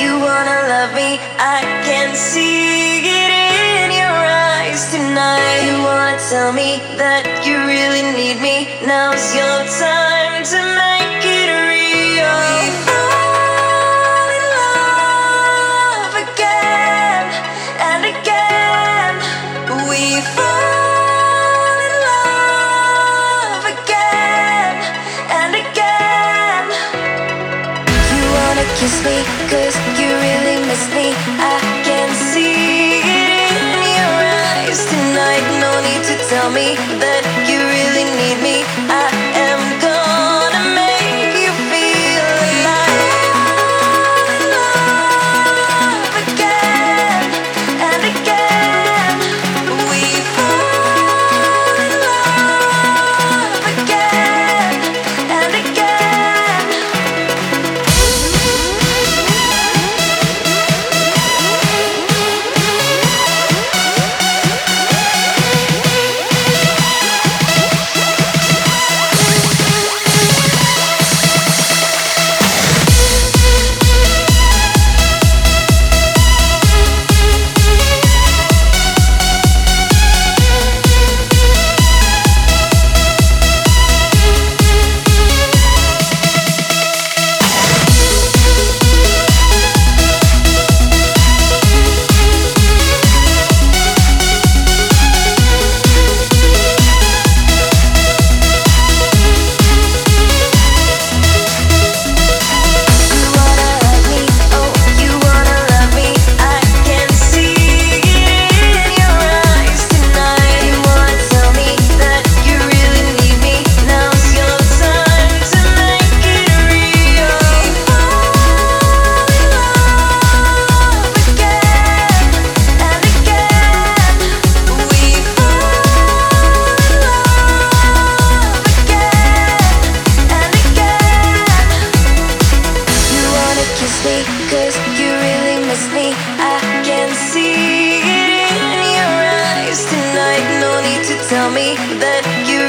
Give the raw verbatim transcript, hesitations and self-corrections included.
you wanna love me, I can see it in your eyes tonight. You wanna tell me that you really need me, now's your time to make it real. We fall in love again and again. We fall in love again and again. You wanna kiss me, cause you really miss me, I can see it in your eyes tonight. No need to tell me that you really need me, I am gonna make you feel alive. In love again and again. We fall in love again and again. Cause you really miss me, I can see it in your eyes tonight. No need to tell me that you